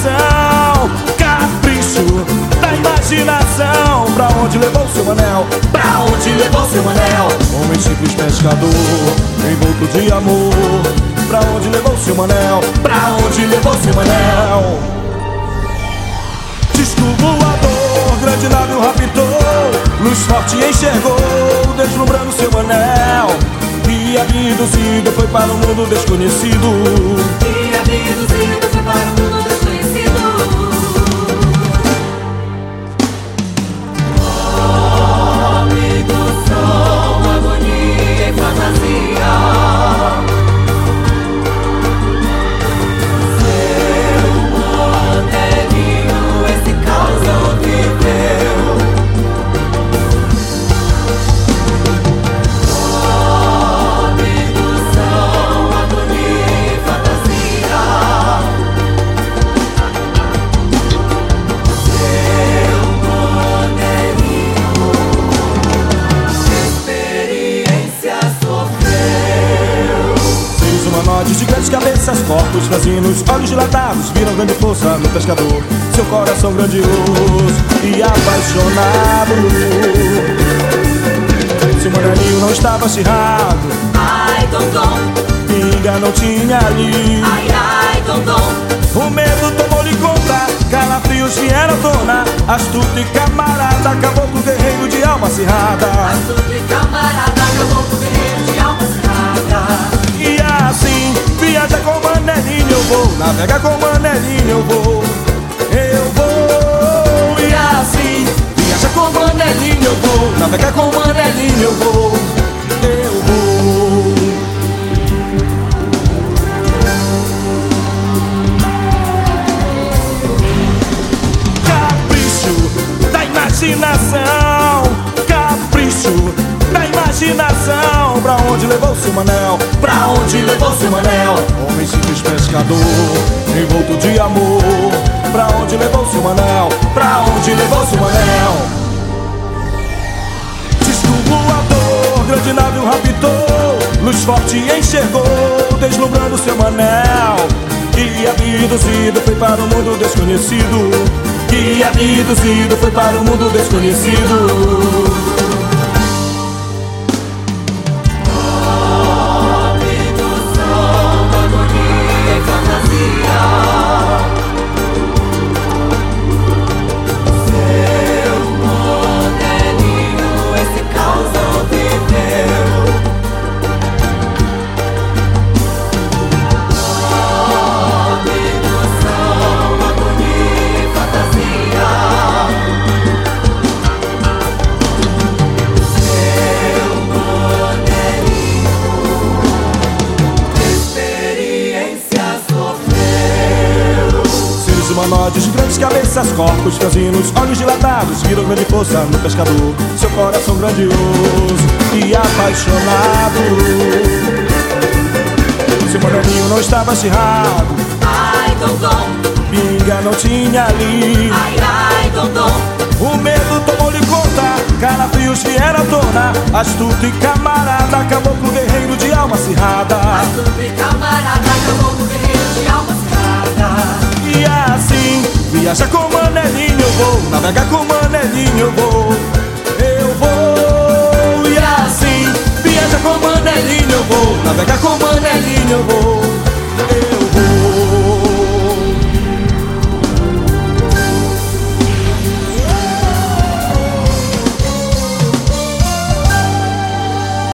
imaginação, capricho da imaginação. Pra onde levou seu anel? Pra onde levou seu anel? Homem simples pescador, envolto de amor. Pra onde levou seu anel? Pra onde levou seu anel? Disco voador, grande navio raptou, luz forte enxergou, deslumbrando seu anel. E abduzido foi para o mundo desconhecido. E abduzido foi para o mundo desconhecido. Homem do som, agonia e fantasia. Seu modelinho esse caos viveu. De grandes cabeças, corpos franzinos, olhos dilatados, viram grande força no pescador. Seu coração grandioso e apaixonado. Seu moreninho não estava acirrado. Ai, dom, pinga não tinha ali. ai, dom. O medo tomou-lhe conta, calafrios vieram à tona. Astuto e camarada, caboclo guerreiro de alma acirrada. Astuto e camarada, caboclo guerreiro de alma acirrada. E assim, viaja com Manelinho eu vou, navega com Manelinho eu vou. Eu vou. E assim, viaja com Manelinho eu vou, navega com Manelinho eu vou. Eu vou. Capricho da imaginação, capricho da imaginação. Pra onde levou seu anel? Pra onde levou seu anel? Homem simples pescador, envolto de amor. Pra onde levou seu anel? Pra onde levou seu anel? Disco voador, grande navio raptou, luz forte enxergou, deslumbrando seu anel. E abduzido foi para o mundo desconhecido. E abduzido foi para o mundo desconhecido. Humanoides de grandes cabeças, corpos franzinos, olhos dilatados, viram grande força no pescador. Seu coração grandioso e apaixonado. Seu moreninho não estava acirrado. Ai, dom, pinga não tinha ali. ai, dom. O medo tomou-lhe conta, calafrios vieram à tona. Astuto e camarada, caboclo guerreiro de alma acirrada. Astuto e camarada, caboclo guerreiro de alma acirrada. E assim, viaja com Manelinho eu vou, navega com Manelinho eu vou. Eu vou. E assim, viaja com Manelinho eu vou, navega com Manelinho eu vou.